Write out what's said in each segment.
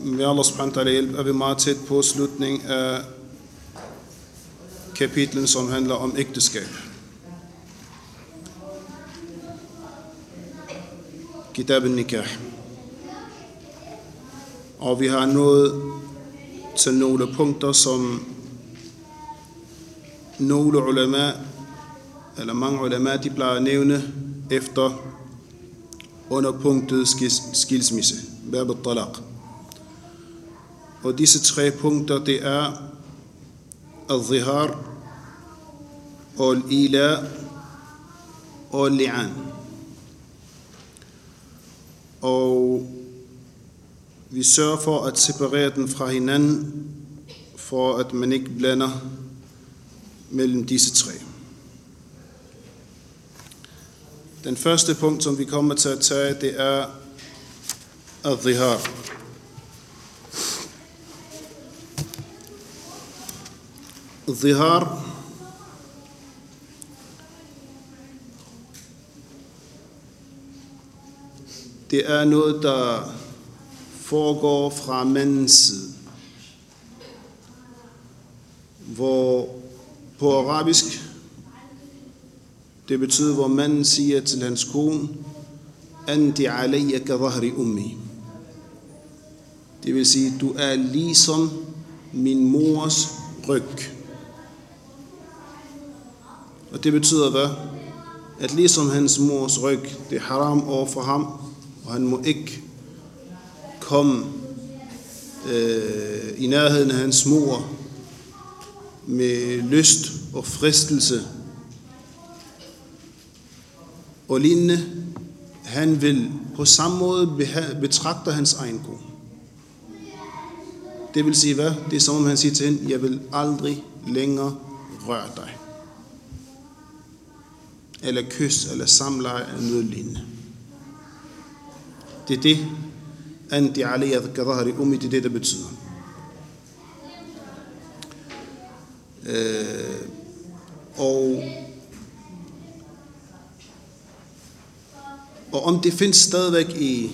med Allah subhanahu wa ta'ala hjælp er vi meget tæt på slutningen af kapitlen, som handler om ægteskab. Kitab al-Nikah. Og vi har nået til nogle punkter, som nogle ulema, eller mange ulema, de plejer at nævne efter under punktet skilsmisse, bab al-talaq. Og disse 3 punkter, det er al-zihar, og al-ila, og al-li'an. Og vi sørger for at separere den fra hinanden, for at man ikke blander mellem disse 3. Den første punkt, som vi kommer til at tage, det er al-zihar. Al-zihar det er noget, der foregår fra mandens side. Hvor på arabisk, det betyder, hvor manden siger til hans kone, Anti alayya ka dhahri ummi. Det vil sige, du er ligesom min mors ryg. Og det betyder hvad? At ligesom hans mors ryg, det er haram over for ham, og han må ikke komme i nærheden af hans mor med lyst og fristelse og lignende. Han vil på samme måde betragte hans egen kone. Det vil sige hvad? Det er som om han siger til hende, jeg vil aldrig længere røre dig. Eller kys, eller samleje, eller noget lignende. Det er det, Anti alayya ka dhahri ummi, det er det, der betyder. Og om det findes stadigvæk i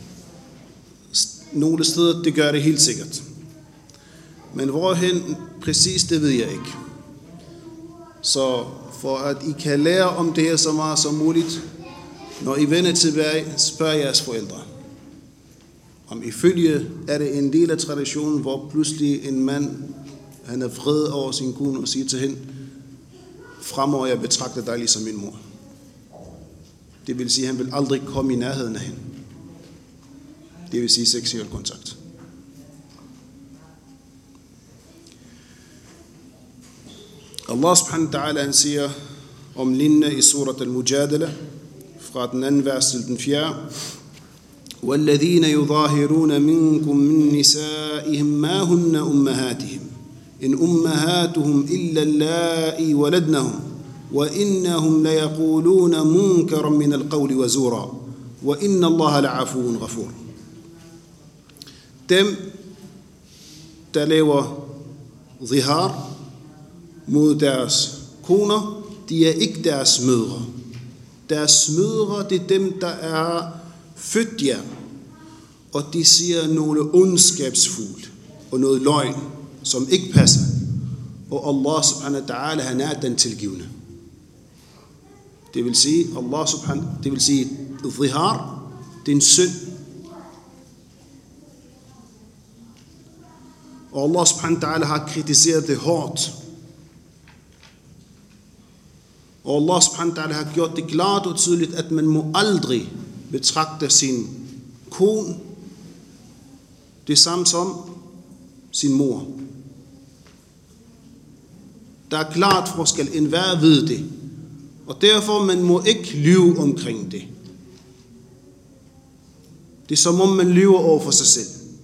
nogle steder, det gør det helt sikkert. Men hvorhen præcis, det ved jeg ikke. Så for at I kan lære om det her så meget som muligt, når I vender tilbage, spørg jeres forældre. Om ifølge er det en del af traditionen, hvor pludselig en mand, han er vred over sin kone og siger til hende, fremover jeg betragter dig ligesom min mor. Det vil sige, at han vil aldrig komme i nærheden af hende. Det vil sige seksuel kontakt. Allah subhanahu wa ta'ala, han siger om lignende i surat al-Mujadala, fra den anden vers til den 4. وَالَّذِينَ يُظَاهِرُونَ مِنْكُمْ مِنْ نِسَائِهِمْ مَا هُنَّ أُمَّهَاتِهِمْ إِنْ أُمَّهَاتُهُمْ إِلَّا اللَّائِي وَلَدْنَهُمْ وَإِنَّهُمْ لَيَقُولُونَ مُنْكَرًا مِنَ الْقَوْلِ وَزُورًا وَإِنَّ اللَّهَ لَعَفُوٌّ غَفُورٌ. Dem, der laver zihar mod deres koner, de er ikke deres mødre. Deres mødre, det er dem, der er født jer, og de siger nogle ondskabsfuldt og noget løgn, som ikke passer. Og Allah subhanahu wa ta'ala, han er den tilgivende. Det vil sige, zihar, det er en synd. Og Allah subhanahu wa ta'ala har kritiseret det hårdt. Og Allah subhanahu wa ta'ala har gjort det klart og tydeligt, at man må aldrig betragte sin kone det samme som sin mor. Der er klart forskel, enhver ved det. Og derfor man må ikke lyve omkring det. Det er som om man lyver over for sig selv.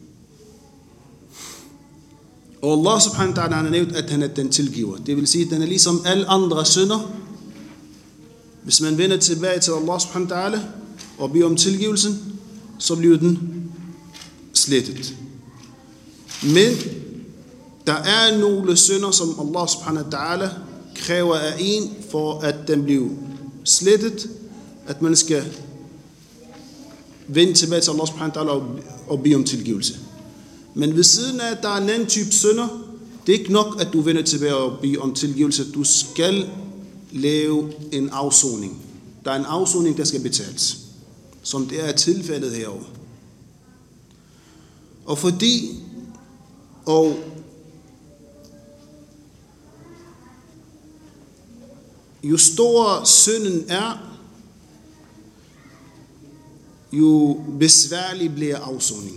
Og Allah subhanahu wa ta'ala har nævnt, at han er den tilgiver. Det vil sige, at den er ligesom alle andre synder. Hvis man vender tilbage til Allah subhanahu wa ta'ala og beder om tilgivelsen, så bliver den slettet. Men der er nogle synder, som Allah subhanahu wa ta'ala kræver af en, for at den bliver slettet, at man skal vende tilbage til Allah subhanahu wa ta'ala og bede om tilgivelse. Men ved siden af, at der er en anden type synder, det er ikke nok, at du vender tilbage og beder om tilgivelse. Du skal lave en afsoning. Der er en afsoning, der skal betales, som det er tilfældet herovre. Og fordi, og jo stor synden er, jo besværlig bliver afsoningen.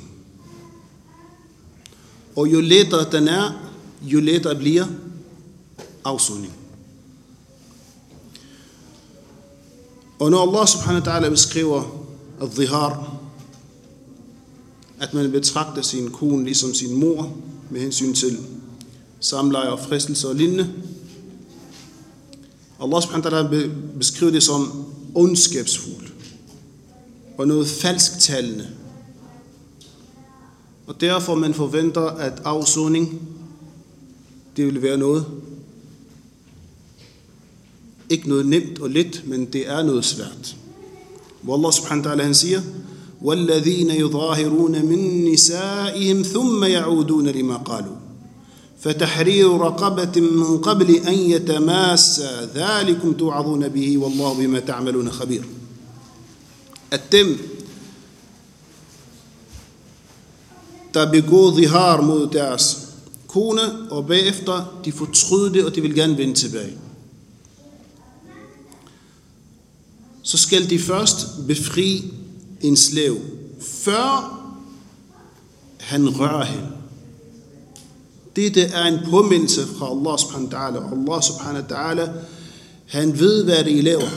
Og jo lettere den er, jo lettere bliver afsoning. Og når Allah subhanahu wa ta'ala beskriver al-dhihar, at man betragter sin kone ligesom sin mor med hensyn til samleje og fristelser og lignende, Allah subhanahu wa ta'ala beskriver det som ondskabsfuldt og noget falsktalende. Og derfor man forventer, at afsoning, det vil være noget, ikke noget nemt og let, men det er noget svært. Hvor Allah subhanahu wa ta'ala han siger, وَالَّذِينَ يُظَاهِرُونَ مِن نِسَائِهِمْ ثُمَّ يَعُودُونَ لِمَا قَالُوا فَتَحْرِيرُ رَقَبَةٍ مِّن قَبْلِ أَن يَتَمَاسَّا ذَلِكُمْ تُوعَظُونَ بِهِ وَاللَّهُ بِمَا تَعْمَلُونَ خَبِيرٌ. At dem, der begår dhihar mod deres kone, og bagefter de fortryder det, og de vil gerne vende tilbage, så skal de først befri en slave, før han rører hende. Dette er en påmindelse fra Allah subhanahu wa ta'ala. Allah subhanahu wa ta'ala, han ved, hvad det I laver.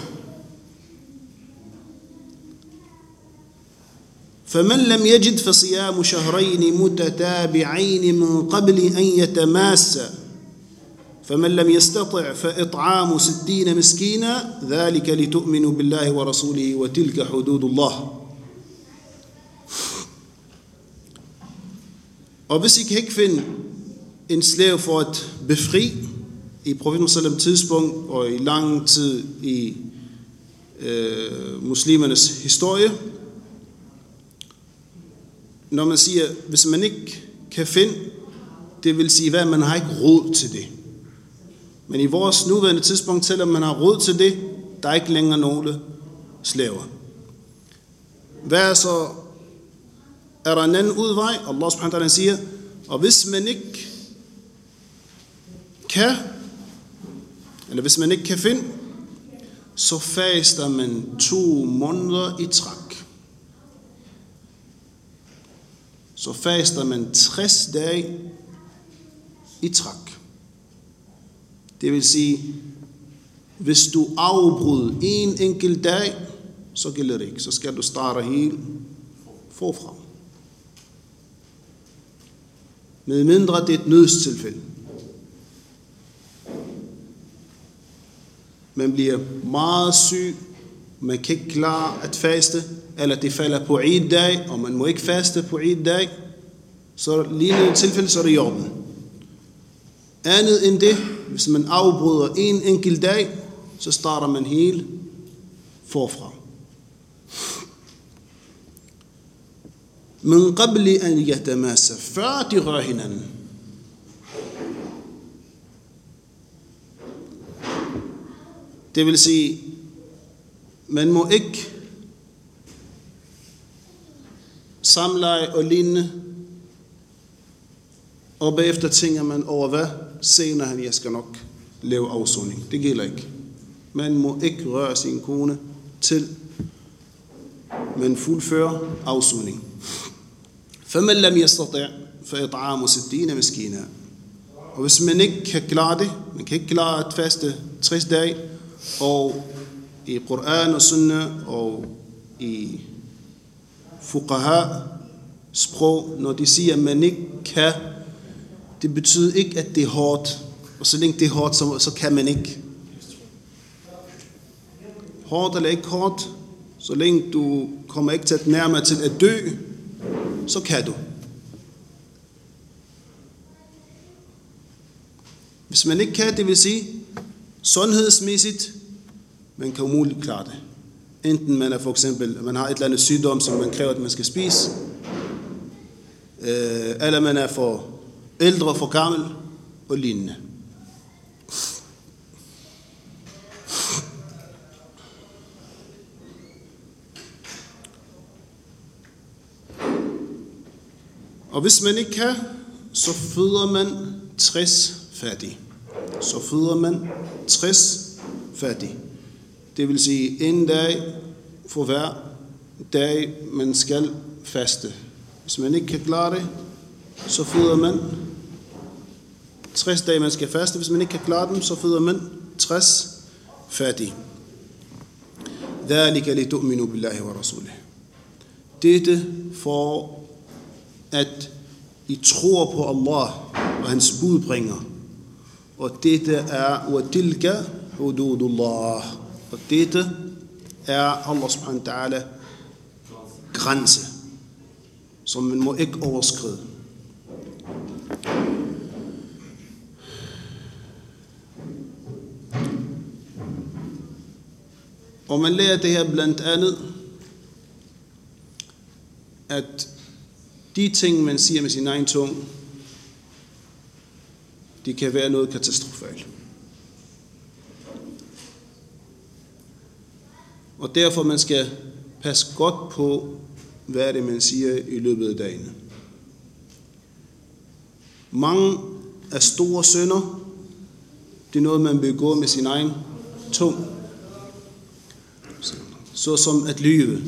فمن لم يجد فصيام شهرين متتابعين من قبل أن يتماسا فمن لم يستطع فإطعام 60 مسكينا ذلك لتؤمنوا بالله ورسوله وتلك حدود الله. Og hvis I kan ikke finde en slave for at befri i profeten sallam tidspunkt og i lang tid i muslimernes historie, når man siger, hvis man ikke kan finde, det vil sige, hvad man har ikke råd til det. Men i vores nuværende tidspunkt, selvom man har råd til det, der er ikke længere nogle slaver. Hvad så? Er der en anden udvej? Allah subhanahu wa ta'ala siger, og hvis man ikke kan, eller hvis man ikke kan finde, så faster man 2 måneder i træk. Så faster man 60 dage i træk. Det vil sige, hvis du afbryder en enkelt dag, så gælder det ikke. Så skal du starte helt forfra. Med mindre det er et nødstilfælde. Man bliver meget syg, man kan ikke klare at faste, eller det falder på Eid-dag, og man må ikke faste på Eid-dag, så lignende tilfælde, så er det i orden. Andet end det, hvis man afbryder en enkelt dag, så starter man helt forfra. Men qabli an yatamassa, før de rører hinanden. Det vil sige, man må ikke samleje og lignende, og bagefter tænker man over, hvad senere han, jeg skal nok lave afsoning. Det gælder ikke. Man må ikke røre sin kone til man fuldfører afsoning. فَمَنْ لَمْ يَسْتَطِعْ فَإِطْعَامُ 60 مسكينا. Og hvis man ikke kan klare det, man kan ikke klare at faste 60 dage, og i Koran og Sunna og i fuqaha sprog, når de siger, at man ikke kan, det betyder ikke, at det er hårdt. Og så længe det er hårdt, så kan man ikke. Hårdt eller ikke hårdt, så længe du kommer ikke til at nærmere til at dø, så kan du. Hvis man ikke kan, det vil sige, sundhedsmæssigt, man kan umuligt klare det. Enten man er for eksempel, man har et eller andet sygdom, som man kræver, at man skal spise, eller man er for ældre, for gammel og lignende. Og hvis man ikke kan, så føder man 60 fattige. Så føder man 60 fattige. Det vil sige en dag for hver dag, man skal faste. Hvis man ikke kan klare det, så føder man 60 dage, man skal faste. Hvis man ikke kan klare dem, så føder man 60 fattige. ذَلِكَ لِتُؤْمِنُوا بِاللَّهِ وَرَسُولِهِ. Dette for at I tror på Allah og hans budbringer. Og dette er وَتِلْكَ حُدُودُ اللَّهِ. Og dette er Allah subhanahu wa ta'ala grænse, som man må ikke overskride. Og man lærer det her blandt andet, at de ting, man siger med sin egen tunge, de kan være noget katastrofalt. Og derfor man skal passe godt på, hvad det man siger i løbet af dagen. Mange af store synder, det er noget, man begår med sin egen tunge. Såsom at lyve,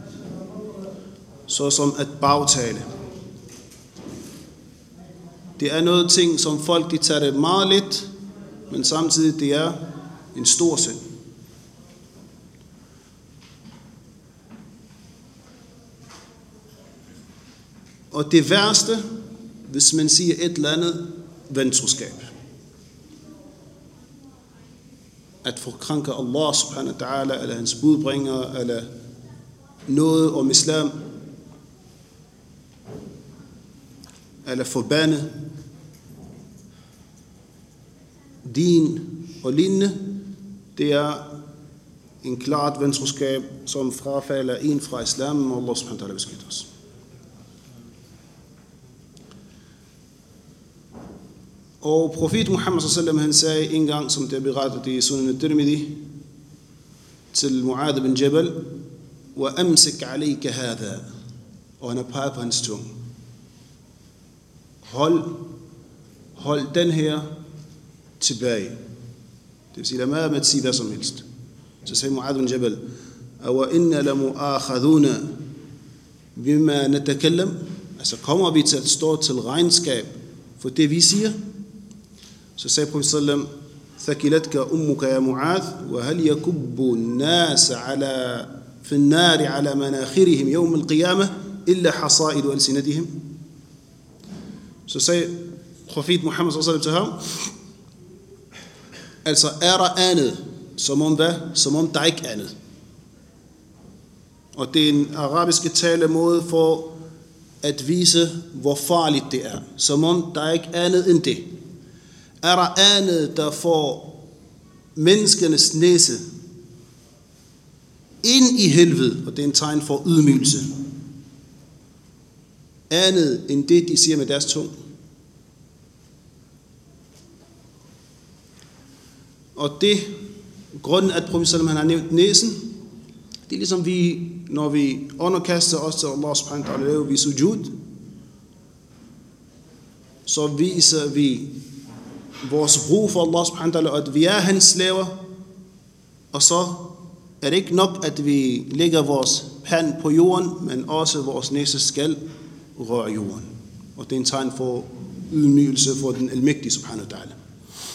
såsom at bagtale. Det er noget ting, som folk de tager det meget let, men samtidig det er en stor synd. Og det værste, hvis man siger et eller andet ventroskab. At forkrænke Allah subhanahu wa ta'ala, eller hans budbringer, eller noget om islam, eller forbande din og lignende, det er en klart ventroskab, som frafalder en fra islam, og Allah subhanahu wa ta'ala beskytter os. Og profet Muhammad sallallahu han sagde en gang, som det er berettet i Sunan al-Tirmidhi, til Mu'adh bin Jabal, وَأَمْسِكْ عَلَيْكَ هَذَا. Og han har peget på hans tunge. Hold den her tilbage. Det vil sige, lad være med at sige hvad som helst. Så sagde Mu'adh bin Jabal, وَإِنَّ لَمُؤَاخَذُونَ بِمَا نَتَكَلَّمْ. Altså kommer vi til at stå til regnskab for det vi siger? Så sagde Profet sallam, ثَكِلَتْكَ أُمُّكَ يَا مُعَاذ وَهَلْ يَكُبُّ النَّاسَ في النَّارِ عَلَى مَنَاخِرِهِمْ يَوْمَ الْقِيَامَةِ إِلَّا حَصَائِدُ أَلْسِنَتِهِمْ. Så sagde Profet Muhammad sallallahu til ham, altså er der andet, som om hvad? Som om der ikke er andet. Og det er en arabiske talemåde for at vise, hvor farligt det er. Som om der er ikke andet end det. Er der andet, der får menneskenes næse ind i helvede, og det er en tegn for ydmygelse. Andet end det, de siger med deres tunge. Og det, grunden at Profet sallam han har nævnt næsen, det er ligesom vi, når vi underkaster os til Allah subhanahu wa ta'ala, laver vi sujud, så viser vi vores brug for Allah subhanahu wa ta'ala, og at vi er hans slaver, og så er det ikke nok, at vi lægger vores pand på jorden, men også vores næse skal røre jorden. Og det er en tegn for ydmygelse for den almægtige subhanahu wa ta'ala.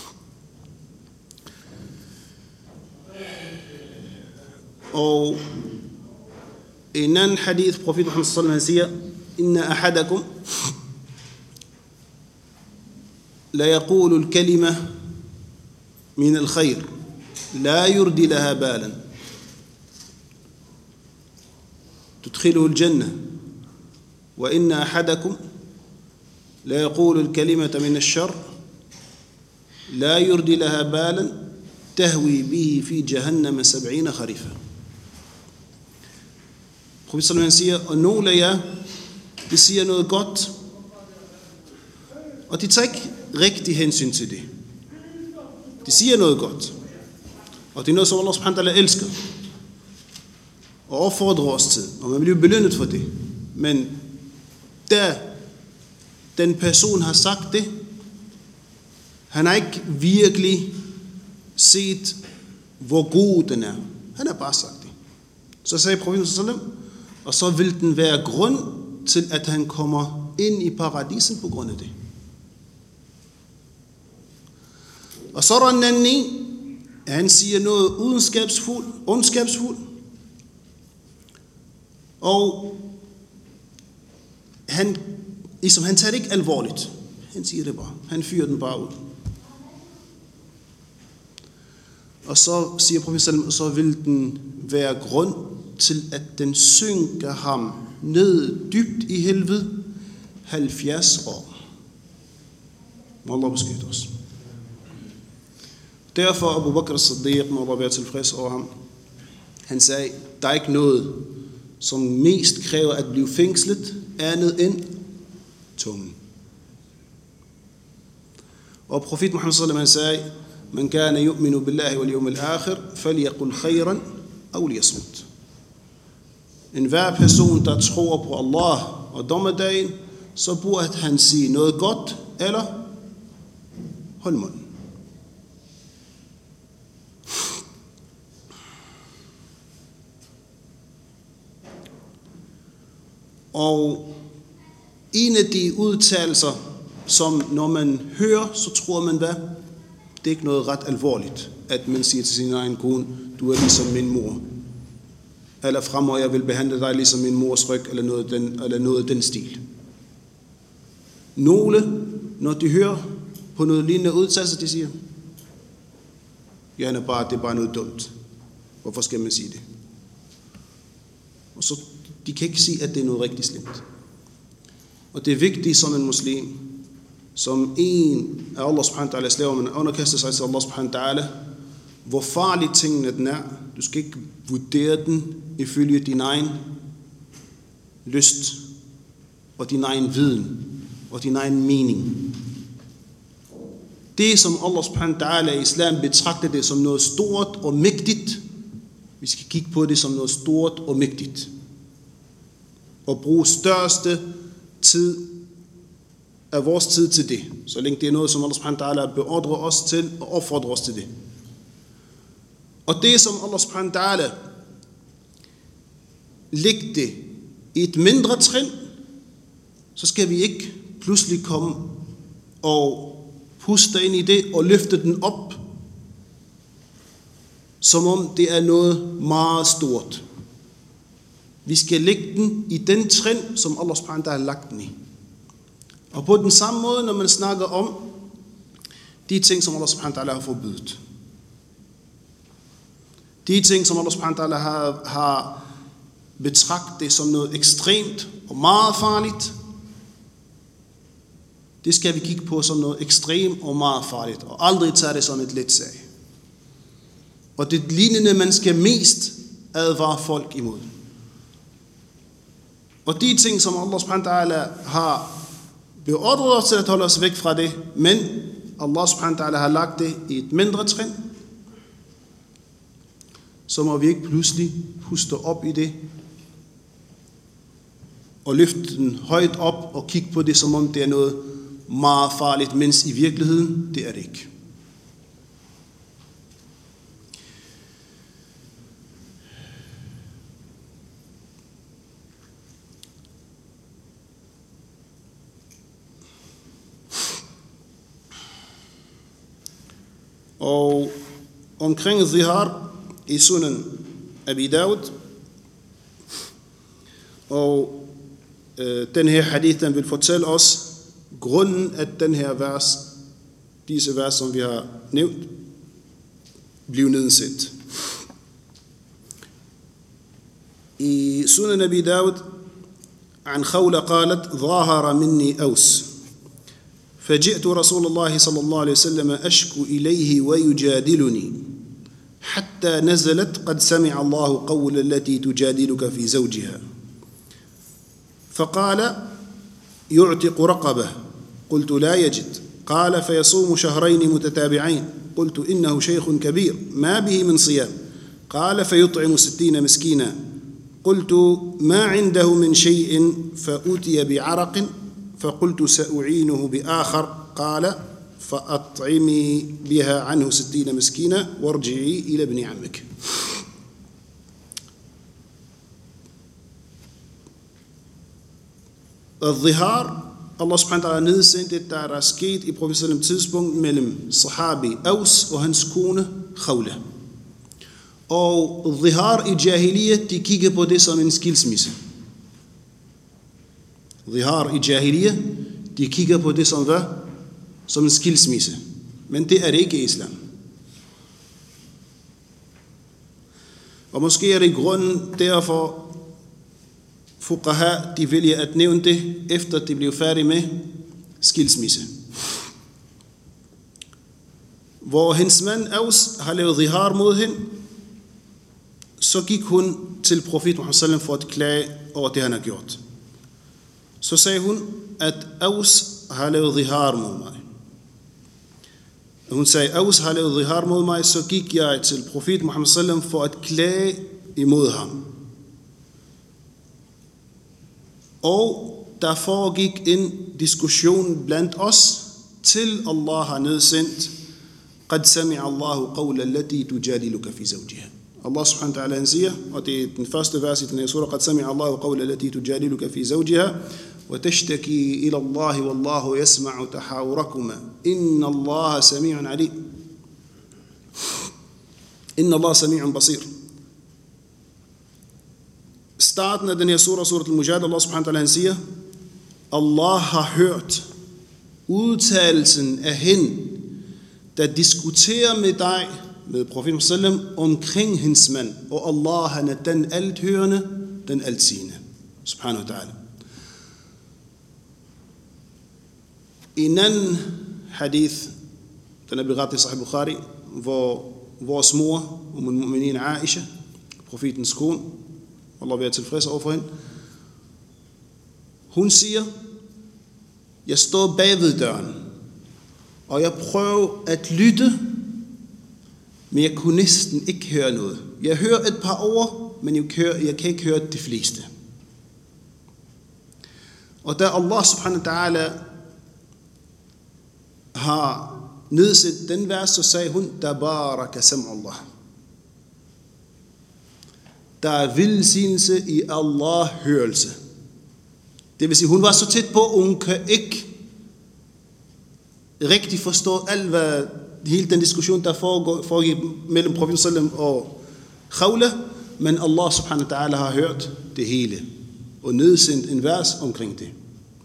Og en anden hadith, Profet Muhammad sallallahu alaihi wasallam siger, inna ahadakum la yaqulu al-kalima min al-khayr la yurdi laha balan tudkhiluhu al-jannah wa inna ahadakum la yaqulu al-kalimata min ash-sharr la yurdi laha balan tahwi bihi fi jahannam 70 kharifa. Profet sallallahu siger, og nogle af jer, de siger noget godt, og de tager ikke rigtig hensyn til det. De siger noget godt, og det er noget, som Allah subhanahu wa ta'ala elsker, og opfordrer os til, og man bliver belønnet for det. Men da den person har sagt det, han har ikke virkelig set, hvor god den er. Han har bare sagt det. Så sagde profeten sallam, og så vil den være grund til, at han kommer ind i paradisen på grund af det. Og så er der en anden en, han siger noget ondskabsfuld, og han tager det ikke alvorligt. Han siger det bare. Han fyrer den bare ud. Og så siger profeten sallam, så vil den være grund til, at den synker ham ned dybt i helvede 70 år. Må Allah beskytte os. Derfor Abu Bakr as-Siddiq, må Allah være tilfreds over ham, han sagde, der er ikke noget, som mest kræver at blive fængslet, andet end tungen. Og profet Muhammad sallallahu alaihi wasallam sagde, man kana yu'minu billahi wal yawmil akhir, falyaqul khayran aw liyasmut. En hver person, der tror på Allah og dommedagen, så burde han sige noget godt, eller hold munden. Og en af de udtalelser, som når man hører, så tror man, hvad? Det er ikke noget ret alvorligt, at man siger til sin egen kone, du er ligesom min mor. Eller fremover, jeg vil behandle dig ligesom min mors ryg, eller noget af den stil. Nogle, når de hører på noget lignende udtalelse, de siger, ja, det er bare noget dumt. Hvorfor skal man sige det? Og så de kan ikke sige, at det er noget rigtig slemt. Og det er vigtigt som en muslim, som en af Allah subhanahu wa ta'ala slaver, man underkaster sig til Allah subhanahu wa ta'ala, hvor farlig tingene den er. Du skal ikke vurdere den ifølge din egen lyst, og din egen viden, og din egen mening. Det, som Allah subhanahu wa ta'ala i islam betragter det som noget stort og mægtigt, vi skal kigge på det som noget stort og mægtigt. Og bruge største tid af vores tid til det. Så længe det er noget, som Allah subhanahu wa ta'ala beordrer os til og opfordrer os til det. Og det, som Allah subhanahu wa ta'ala lægger det i et mindre trin, så skal vi ikke pludselig komme og puste ind i det og løfte den op, som om det er noget meget stort. Vi skal lægge den i den trin, som Allah subhanahu wa ta'ala har lagt den i. Og på den samme måde, når man snakker om de ting, som Allah subhanahu wa ta'ala har forbudt. De ting, som Allah subhanahu wa ta'ala har betragtet som noget ekstremt og meget farligt, det skal vi kigge på som noget ekstremt og meget farligt, og aldrig tage det som et let sag. Og det lignende, man skal mest advare folk imod. Og de ting, som Allah subhanahu wa ta'ala har beordret os til at holde os væk fra det, men Allah subhanahu wa ta'ala har lagt det i et mindre trin, så må vi ikke pludselig puste op i det, og løfte den højt op og kigge på det, som om det er noget meget farligt, mens i virkeligheden, det er det ikke. Og omkring zihar i Sunan Abi Dawud, og den her hadith, den vil fortælle os grunden, at den her vers, disse vers, som vi har nævnt, blev nedsat. I Sunan Abi Dawud, عن خولة قالت ظاهر مني أوس فجئت رسول الله صلى الله عليه وسلم أشكو إليه ويجادلني حتى نزلت قد سمع الله قول التي تجادلك في زوجها فقال يعتق رقبة قلت لا يجد. قال فيصوم شهرين متتابعين. قلت إنه شيخ كبير ما به من صيام. قال فيطعم 60 مسكينا. قلت ما عنده من شيء فأتي بعرق فقلت سأعينه بآخر. قال فأطعمي بها عنه 60 مسكينا وارجعي إلى ابن عمك. الظهار, Allah subhanahu wa ta'ala nedsendte, der er sket i profeten tidspunkt mellem sahabi Aus og hans kone Khawla. Og dhihar i jahiliyyah, de kigger på det som en skilsmisse. Dhihar i jahiliyyah, de kigger på det som hvad? Som en skilsmisse. Men det er det ikke i islam. Og måske er det grunden derfor, fuqaha, de vælger at nævne det, efter de blev færdige med skilsmisse. Hvor hendes mand Aus har lavet dhihar mod hende, så gik hun til profeten Muhammad sallam for at klage over det, han har gjort. Så sagde hun, at Aus har lavet dhihar mod mig. Hun sagde, Aus har lavet dhihar mod mig, så gik jeg til profeten Muhammad sallam for at klage imod ham. Og der foregik en diskussion blandt os, til Allah har nedsendt, قد سمع الله قول التي تجادلك في زوجها. Allah subhanahu wa ta'ala siger, og det er den første vers i den her surah, قد سمع الله قول التي تجادلك في زوجها وتشتكي إلى الله والله يسمع تحاوركما إن الله سميع عليم إن الله سميع بصير. Starten af den her surah, surah al-Mujadala, Allah subhanahu wa ta'ala siger, Allah har hørt udtalelsen af hende, der diskuterer med dig, med profeten sallam, omkring hendes mand, og Allah, han er den althørende, den altsigende, subhanahu wa ta'ala. I en anden hadith, den er berettet i Sahih Bukhari, hvor vores mor, al-Mu'minin Aisha, profetens kone, Allah være tilfreds overfor hende, hun siger, jeg står bag ved døren, og jeg prøver at lytte, men jeg kunne næsten ikke høre noget. Jeg hører et par ord, men jeg kan ikke høre de fleste. Og da Allah subhanahu wa ta'ala har nedsat den vers, så sagde hun, Tabaraka sam'ullah. Der er velsignelse i Allah hørelse. Det vil sige, hun var så tæt på, og hun kan ikke rigtig forstå alt, hvad hele den diskussion, der foregik mellem profeten sallam og Khawla, men Allah subhanahu wa ta'ala har hørt det hele, og nedsendt en vers omkring det.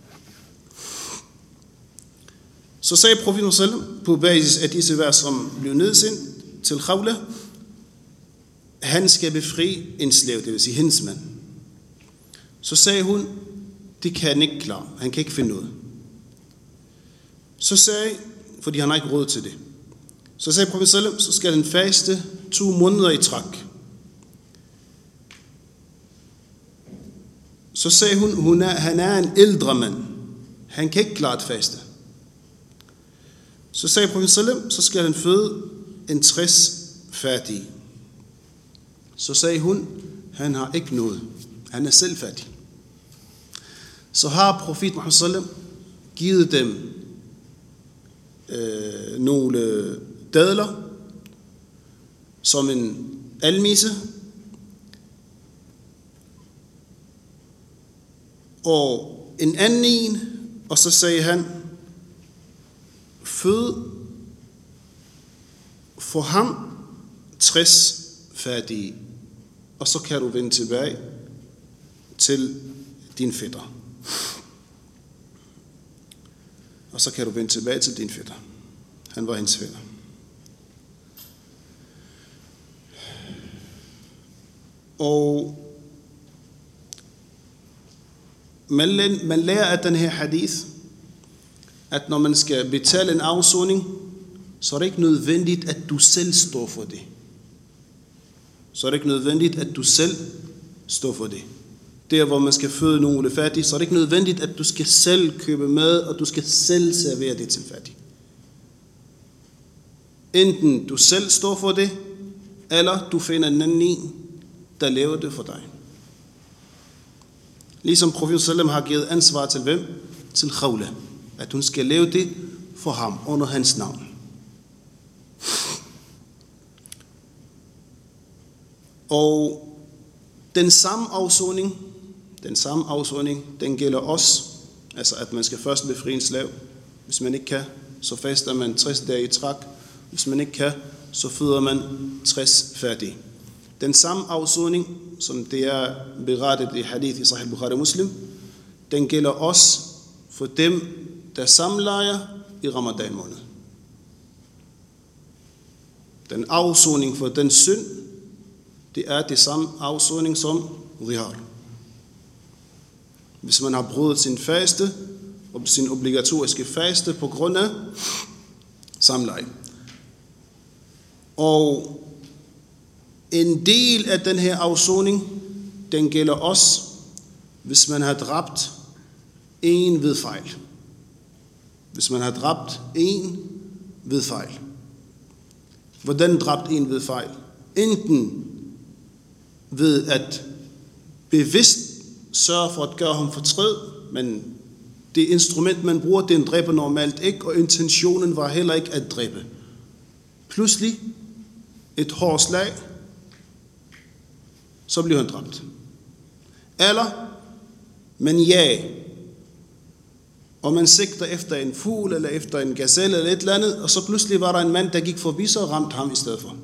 Så sagde profeten sallam, på basis af disse vers, som blev nedsendt til Khawla, han skal befri en slave, det vil sige hendes mand. Så sagde hun, det kan han ikke klare, han kan ikke finde noget. Så sagde, fordi han har ikke råd til det, så sagde profeten sallam, så skal han faste 2 måneder i træk. Så sagde hun, han er en ældre mand, han kan ikke klare at faste. Så sagde profeten sallam, så skal han føde en 60 fattige. Så sagde hun, han har ikke noget, han er selv fattig. Så har profeten Muhammad sallam givet dem nogle dadler som en almisse, og en anden en, og så sagde han, fød for ham 60 fattige, og så kan du vende tilbage til din fætter. Og så kan du vende tilbage til din fætter. Han var hendes fætter. Og man lærer af den her hadith, at når man skal betale en afsoning, så er det ikke nødvendigt, at du selv står for det. Så er det ikke nødvendigt, at du selv står for det. der hvor man skal føde nogle fattige, så er det ikke nødvendigt, at du skal selv købe mad, og du skal selv servere det til fattige. Enten du selv står for det, eller du finder en anden, der laver det for dig. Ligesom profeten sallam har givet ansvar til hvem? Til Khawla. At hun skal lave det for ham under hans navn. Og den samme afsoning, den gælder også. Altså at man skal først befri en slav. Hvis man ikke kan, så faster man 60 dage i træk. Hvis man ikke kan, så føder man 60 fattige. Den samme afsoning, som det er berettet i hadith i Sahih Bukhari Muslim, den gælder også for dem, der samlejer i Ramadan måned. Den afsoning for den synd, det er det samme afsoning som zihar. Hvis man har brudt sin faste og sin obligatoriske faste på grund af samleje. Og en del af den her afsoning, den gælder også, hvis man har dræbt en ved fejl. Hvis man har dræbt en ved fejl. Hvordan dræbt en ved fejl? Enten ved at bevidst sørge for at gøre ham fortræd, men det instrument, man bruger, den dræber normalt ikke, og intentionen var heller ikke at dræbe. Pludselig et hårdt slag, så bliver han dræbt. Eller man jager, og man sigter efter en fugl, eller efter en gazelle, eller et eller andet, og så pludselig var der en mand, der gik forbi, så ramte ham i stedet for.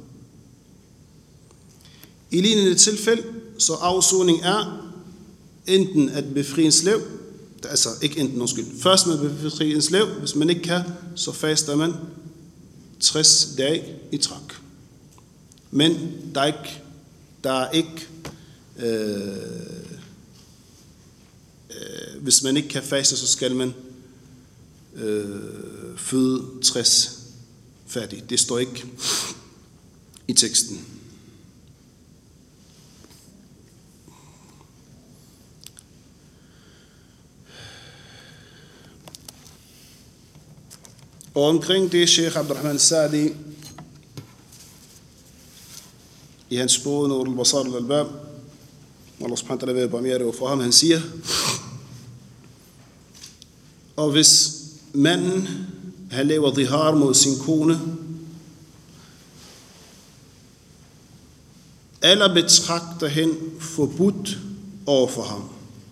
I lignende tilfælde, så afsoning er enten at befri en slav, altså ikke enten, først man befri en slav, hvis man ikke kan, så faster man 60 dage i træk. Men der er ikke hvis man ikke kan faste, så skal man føde 60 fattige. Det står ikke i teksten. Og omkring det, Sheikh Abdurrahman Sa'di, i hans bog, Nur al-Basar al-Albab, Allah subhanahu wa ta'ala vil barmhjertig for ham, han siger, og hvis manden, han laver zihar mod sin kone, eller betragter hende forbudt over for ham,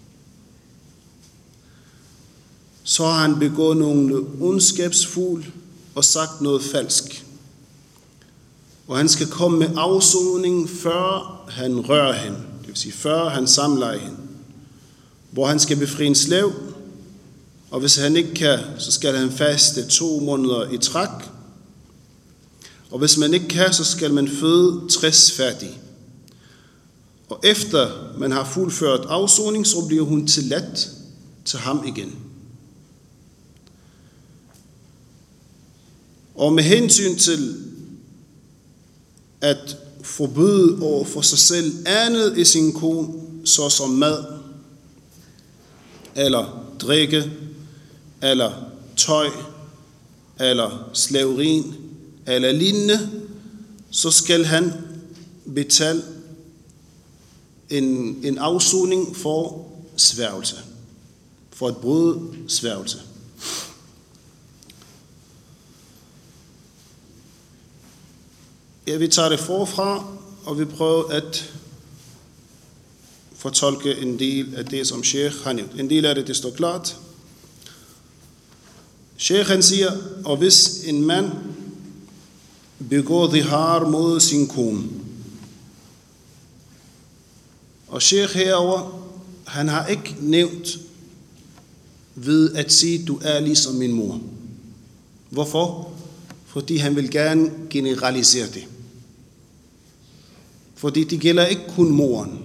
så har han begået nogle ondskabsfulde og sagt noget falsk. Og han skal komme med afsoning, før han rører hende, det vil sige før han samlejer hende, hvor han skal befri en slav, og hvis han ikke kan, så skal han faste 2 måneder i træk, og hvis man ikke kan, så skal man føde 60 fattige. Og efter man har fuldført afsoning, så bliver hun tilladt til ham igen. Og med hensyn til at forbyde over for sig selv andet i sin kone, såsom mad, eller drikke, eller tøj, eller slaverin, eller lignende, så skal han betale en afsoning for sværgelse, for at bryde sværgelse. Ja, vi tager det forfra, og vi prøver at fortolke en del af det, som Sheikh har nævnt. En del af det står klart. Sheikh han siger, og hvis en mand begår zihar mod sin kone, og Sheikh herover, han har ikke nævnt ved at sige, du er ligesom min mor. Hvorfor? Fordi han vil gerne generalisere det. Fordi det gælder ikke kun moren.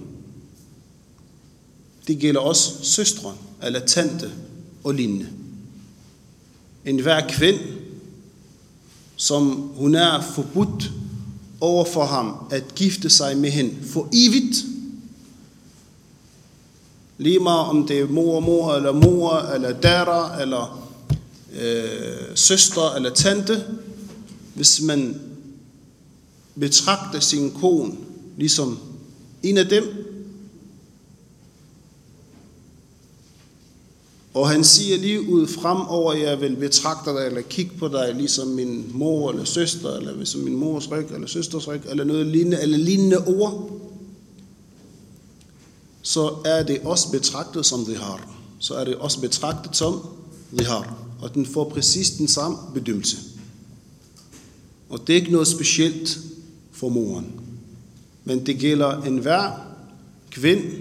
Det gælder også søstre, eller tante og lignende. En hver kvinde, som hun er forbudt over for ham at gifte sig med hende for evigt, Lige meget om det er mor, eller datter, eller søster, eller tante. Hvis man betragter sin kone ligesom en af dem, og han siger lige ud fremover, jeg vil betragte dig eller kigge på dig ligesom min mor eller søster, eller ligesom min mors ryg eller søsters ryg, eller noget lignende, eller lignende ord, så er det også betragtet som zihar. Så er det også betragtet som zihar. Og den får præcis den samme bedømmelse. Og det er ikke noget specielt for moren. Men det gælder enhver kvinde,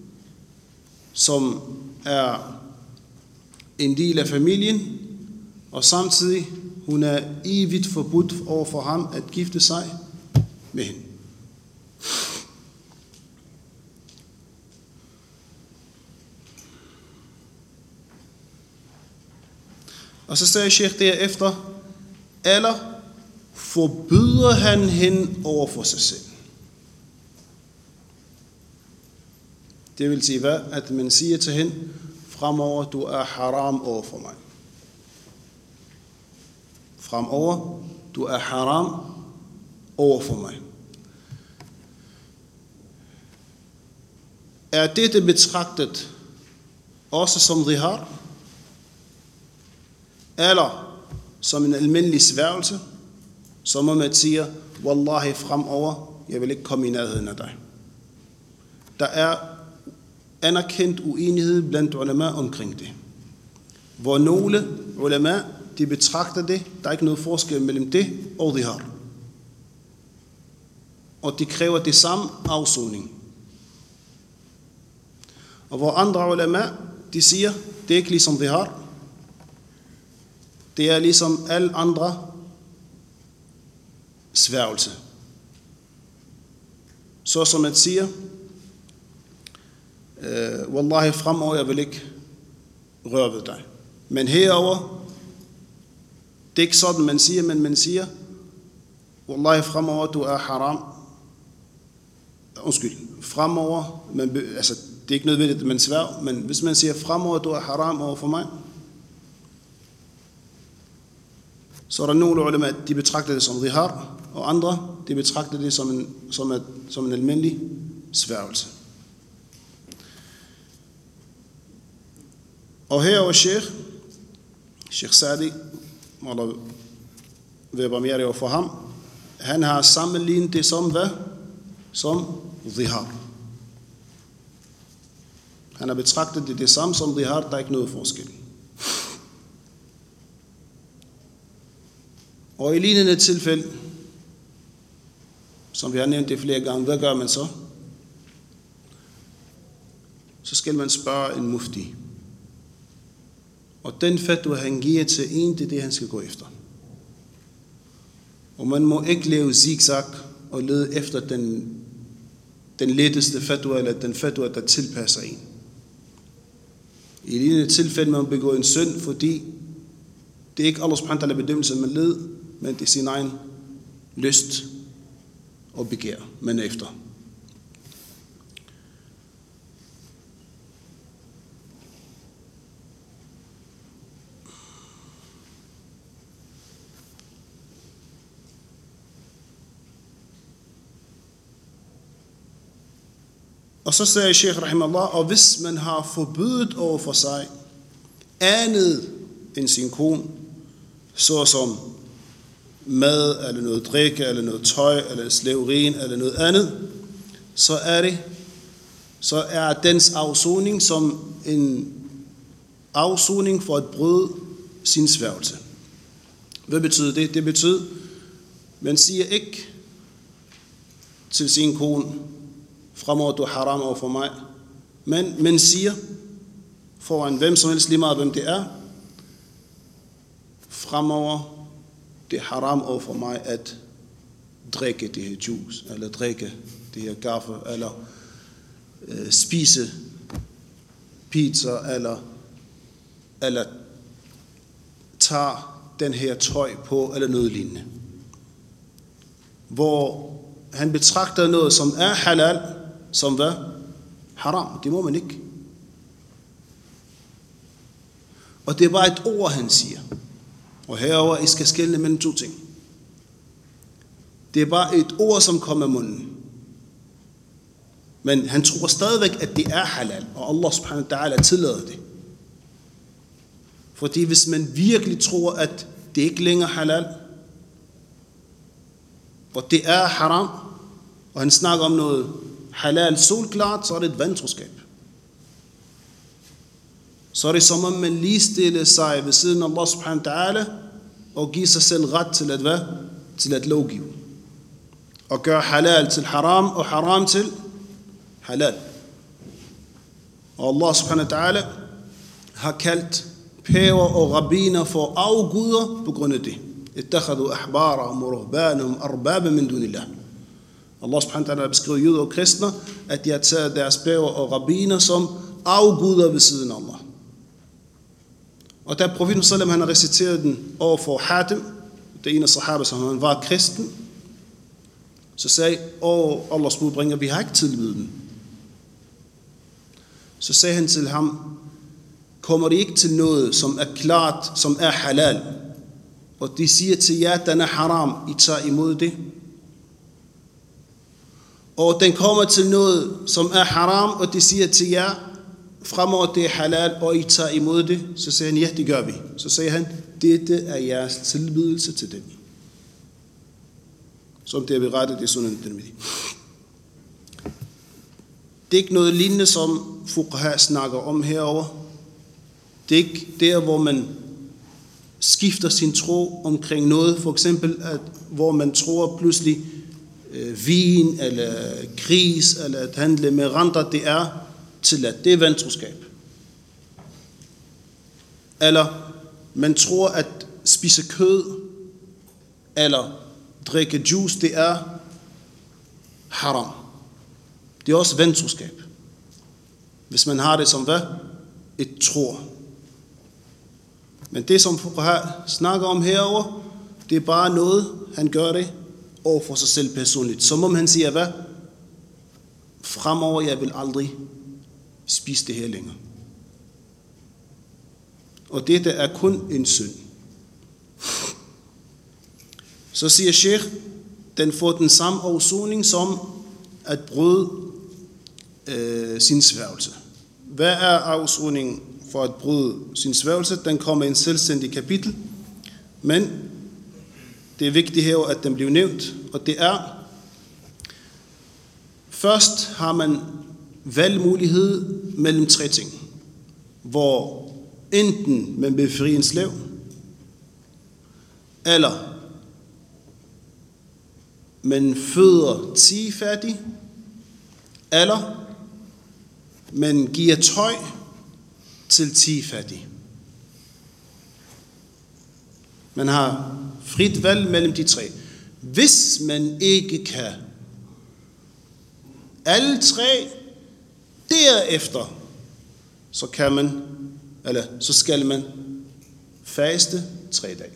som er en del af familien, og samtidig hun er evigt forbudt over for ham at gifte sig med hende. Og så sagde Sheikh derefter, eller forbyder han hende over for sig selv. Det vil sige hvad? At man siger til hende, fremover du er haram over for mig. Fremover du er haram over for mig. Er dette betragtet også som zihar? Eller som en almindelig sværgelse, som om man siger, wallahi fremover, jeg vil ikke komme i nærheden af dig. Der er anerkendt uenighed blandt ulama omkring det. Hvor nogle ulama, de betragter det, der er ikke noget forskel mellem det og zihar. Og de kræver det samme afsoning. Og hvor andre ulama, de siger, det er ikke ligesom zihar. Det er ligesom alle andre sværgelse. Så som man siger, wallahi fremover, jeg vil ikke røre ved dig. Men herover, det er ikke sådan man siger, men man siger, wallahi fremover, du er haram. Fremover, altså det er ikke nødvendigt, at man sværger, men hvis man siger, fremover, du er haram over for mig, så er der nogle ulema, de betragter det som zihar, og andre, de betragter det som en almindelig sværgelse. Og her var Sheikh Sadi, Allah vil barmhjertig over for ham, han har sammenlignet det som hvad? Som zihar. Han har betragtet det samme som zihar, der er ikke noget forskel. Og i lignende tilfælde, som vi har nævnt det flere gange, hvad gør man så? Så skal man spørge en mufti. Og den fatwa, han giver til en, det er det, han skal gå efter. Og man må ikke lave zigzag og lede efter den letteste fatwa, eller den fatwa, der tilpasser en. I lignende tilfælde, man begår en synd, fordi det er ikke Allah subhanahu wa ta'ala bedømmelse, man led, men det er sin egen lyst og begær, man efter. Og så sagde Sheikh rahimallah, og hvis man har forbudt over for sig andet end sin kone, såsom mad, eller noget drikke, eller noget tøj, eller slaveri, eller noget andet, så er dens afsoning som en afsoning for at bryde sin sværgelse. Hvad betyder det? Det betyder, man siger ikke til sin kone, fremover du er haram over for mig, men man siger foran hvem som helst, lige meget hvem det er, fremover det er haram over for mig at drikke det her juice, eller drikke det her kaffe, eller spise pizza, eller tage den her tøj på, eller noget lignende. Hvor han betragter noget, som er halal, som hvad? Haram. Det må man ikke. Og det er bare et ord, han siger. Og herover I skal skelne mellem to ting. Det er bare et ord, som kommer af munden. Men han tror stadigvæk, at det er halal, og Allah subhanahu wa ta'ala tillader det. Fordi hvis man virkelig tror, at det ikke længere er halal, og det er haram, og han snakker om noget halal solklart, så er det et vantroskab. Så er det som om man ligestiller sig ved siden af Allah subhanahu wa ta'ala, og giver sig selv ret til at hvad? Til at lovgive. Og gøre halal til haram, og haram til halal. Og Allah subhanahu wa ta'ala har kaldt pæver og rabbiner for afguder på grund af det. Ittakhadu ahbarahum wa ruhbanahum arbaba min dunillah. Allah subhanahu wa ta'ala beskriver jøder og kristne, at de har taget deres pæver og rabbiner som afguder ved siden af Allah. Og da profeten sallam han har reciteret den over for Hatim, det ene af sahaba, som han var kristen, så sagde, Allahs budbringer, vi har ikke tilbydet den. Så sagde han til ham, kommer det ikke til noget, som er klart, som er halal, og de siger til jer, den er haram, I tager imod det. Og den kommer til noget, som er haram, og de siger til jer, fremover det er halal, og I tager imod det. Så sagde han, ja, det gør vi. Så sagde han, dette er jeres tilbydelse til den. Som det er berettet i Sunan Tirmidhi. Det er ikke noget lignende, som fuqaha snakker om herover. Det er ikke der, hvor man skifter sin tro omkring noget. For eksempel, hvor man tror pludselig vin, eller gris, eller at handle med renter, det er tilladt. Det er vantroskab. Eller man tror, at spise kød, eller drikke juice, det er haram. Det er også vantroskab. Hvis man har det som hvad? Et tror. Men det, som fuqaha snakker om herover, det er bare noget, han gør det over for sig selv personligt. Som om han siger, hvad? Fremover, jeg vil aldrig spise det her længere. Og dette er kun en synd. Så siger Sheikh, den får den samme afsoning som at bryde sin sværgelse. Hvad er afsoningen for at bryde sin sværgelse? Den kommer i en selvstændig kapitel, men det er vigtigt her, at den bliver nævnt, og det er, først har man valgmulighed mellem tre ting, hvor enten man befrier en slav, eller man føder 10 fattige, eller man giver tøj til 10 fattige. Man har frit valg mellem de tre. Hvis man ikke kan alle tre, derefter så skal man faste 3 dage.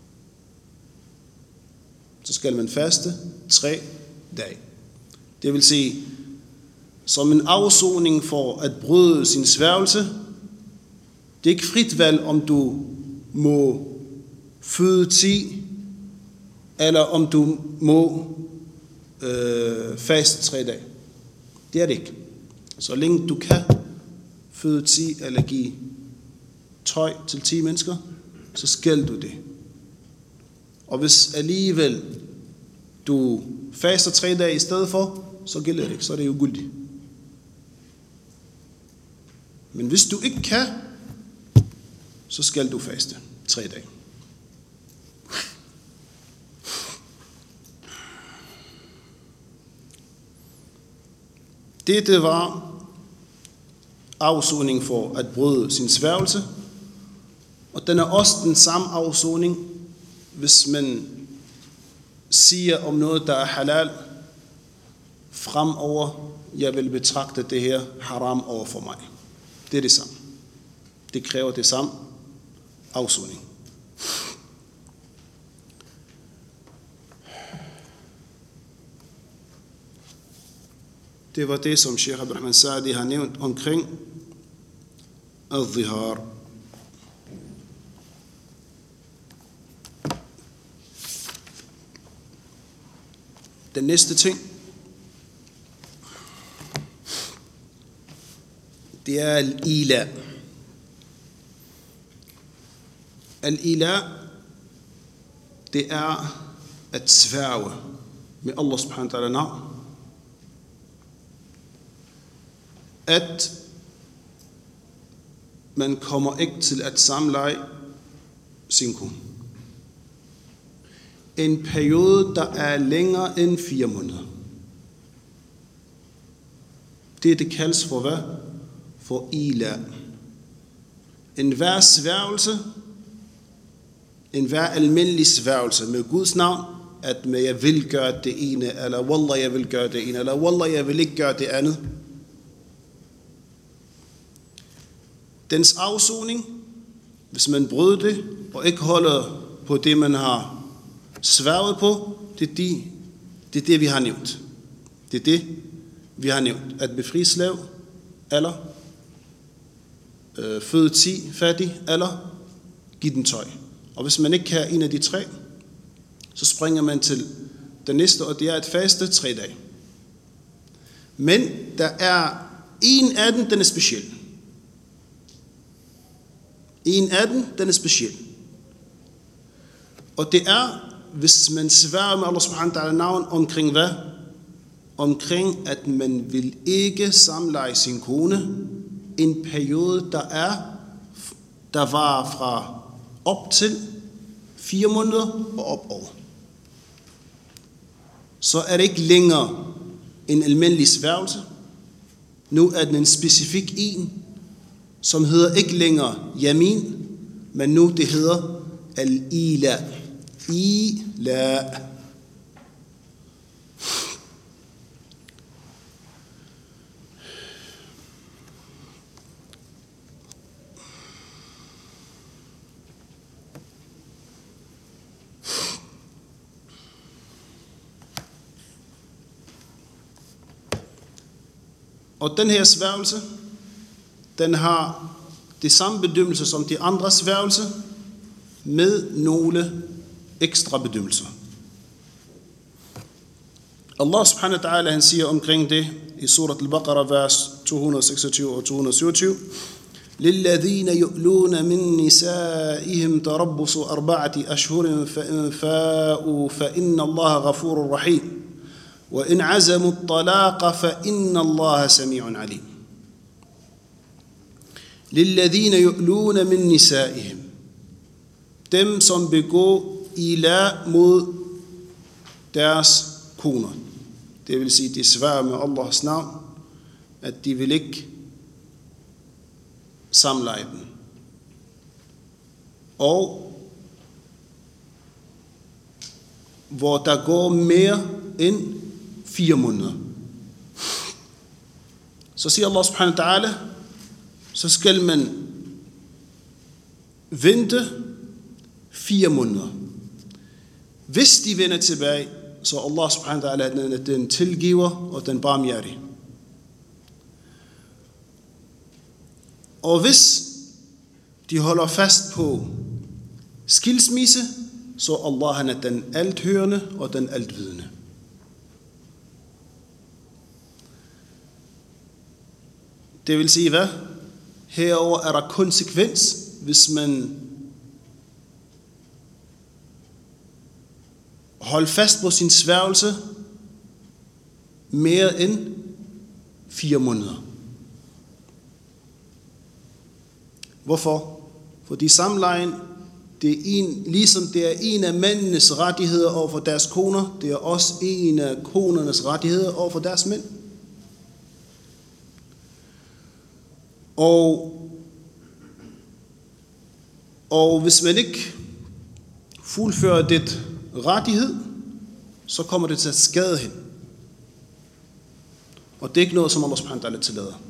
Så skal man faste 3 dage. Det vil sige, som en afsoning for at bryde sin sværgelse, det er ikke frit valg, om du må føde 10, eller om du må faste 3 dage. Det er det ikke. Så længe du kan føde 10 eller give tøj til 10 mennesker, så skal du det. Og hvis alligevel du faster 3 dage i stedet for, så gælder det ikke, så er det jo gyldigt. Men hvis du ikke kan, så skal du faste 3 dage. Dette var afsoning for at bryde sin sværgelse, og den er også den samme afsoning, hvis man siger om noget, der er halal, fremover, jeg vil betragte det her haram over for mig. Det er det samme. Det kræver det samme afsoning. Det var det, som Sheikh Abdurrahman Saadi har nævnt omkring al-Zihar. Den næste ting, det er al-ila. Al-ila, det er at sværge med Allah subhanahu wa ta'ala navn. At man kommer ikke til at samleje sin kone. En periode, der er længere end 4 måneder. Det kaldes for hvad? For ila. En hver sværgelse, en hver almindelig sværgelse med Guds navn, at jeg vil gøre det ene, eller wallah, jeg vil gøre det ene, eller wallah, jeg vil ikke gøre det andet. Dens afsoning, hvis man bryder det, og ikke holder på det, man har sværget på, det er det, vi har nævnt. Det er det, vi har nævnt. At befri slav, eller føde 10 fattig, eller give den tøj. Og hvis man ikke kan en af de 3, så springer man til den næste, og det er at faste 3 dage. Men der er en af dem, den er speciel. En af dem, den er speciel. Og det er, hvis man sværger med Allah subhanahu wa ta'ala navn omkring hvad? Omkring, at man vil ikke samleje sin kone en periode, der var fra op til 4 måneder og op over. Så er det ikke længere en almindelig sværgelse. Nu er den en specifik en, som hedder ikke længere yamin, men nu det hedder al-ila. Ila. Og den her sværgelse, den har det samme bedømmelse som de andre sværgelser, med nogle ekstra bedømmelser. Allah subhanahu wa ta'ala, han siger omkring det i surat al-Baqarah, vers 226 og 227. لِلَّذِينَ يُؤْلُونَ مِن نِسَائِهِمْ تَرَبُّصُ 4 أشهر فإن فاءوا فإن الله غفور رحيم وإن عزموا الطلاق فإن الله سميع عليم. لِلَّذِينَ يُؤْلُونَ مِن نِسَائِهِمْ. Dem, som begår ila mod deres koner. Det vil sige, de sværger med Allahs navn, at de vil ikke samleje dem. Og hvor der går mere end 4 måneder. Så siger Allah subhanahu wa ta'ala, så skal man vente 4 måneder. Hvis de vender tilbage, så Allah subhanahu wa ta'ala den tilgiver og den barmhjertige. Og hvis de holder fast på skilsmisse, så Allah han er den althørende og den altvidende. Det vil sige hvad? Herover er der konsekvens, hvis man holder fast på sin sværgelse mere end 4 måneder. Hvorfor? Fordi samlejen, det er ligesom det er en af mændenes rettigheder over for deres koner, det er også en af konernes rettigheder over for deres mænd. Og hvis man ikke fuldfører det rettighed, så kommer det til at skade hende. Og det er ikke noget, som Allah subhanahu wa ta'ala tillader.